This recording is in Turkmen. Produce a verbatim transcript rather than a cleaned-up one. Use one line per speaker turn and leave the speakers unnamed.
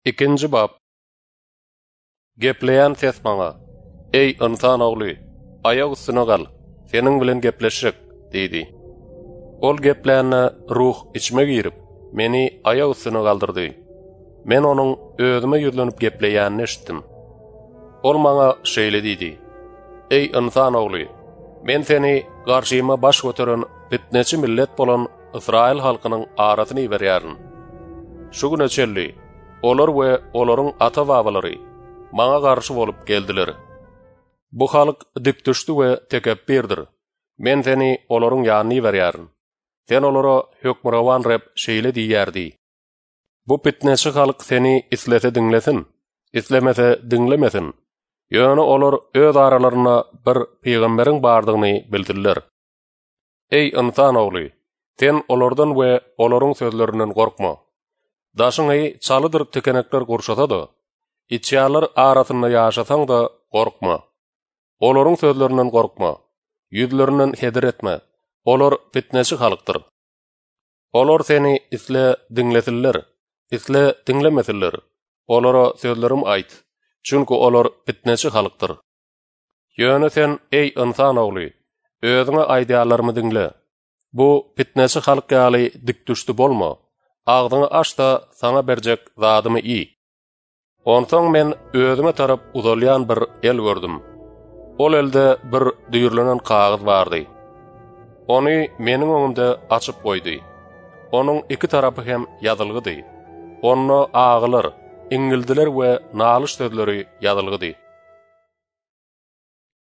İkinci bab. Gepleyen ses bana. Ey insan oğlu, ayak üstüne gal. Senin bilen gepleşik, dedi. Ol gepleyenle ruh içime girip, meni ayak üstüne kaldırdı. Men onun özüme yüzlenip gepleyenini işittim. Ol bana şeýle dedi. Ey insan oğlu, men seni garşyma baş götüren fitneçi millet bolan İsrail halkynyň arasyny berýärin. Şu güne çelli, olar we olaryň ata-babalary maňa garşy bolup geldiler. Bu halk dikdüşdi we tekebbirdir. Men seni olaryň ýanyny berýärin. Sen olara hökmürawan rep şeýle diýärdi. Bu fitneçi halk seni islese diňlesin, islemese diňlemesin. Ýöne olar öz aralaryna bir peýgamberiň bardygyny bildirler. Ey insan oğlu, sen olardan we olaryň sözlerinden gorkma. Daşyňy çalydyr tekenekler gurşasa da, içýalar arasynda ýaşasaň da gorkma. Olaryň sözlerinden gorkma. Ýüzlerinden heder etme. Olar fitneçi halykdyr. Olar seni isle diňlesinler, isle diňlemesinler. Olara sözlerim aýt. Çünkü olar fitneçi halykdyr. Ýöne sen ey insan oğlu, özüňe aýdýarlarmy diňle. Bu fitneçi halk ýaly dikdüşdi bolma. Agdyňy aç da sana berjek zadymy iý. Onsoň men özüme tarap uzalýan bir el gördüm. Ol elde bir düýürlenen kagyz bardy. Ony meniň öňümde açyp goýdy. Onuň iki tarapy hem ýazylgydy. Onda agylar, iňildiler we nalyş sözleri ýazylgydy.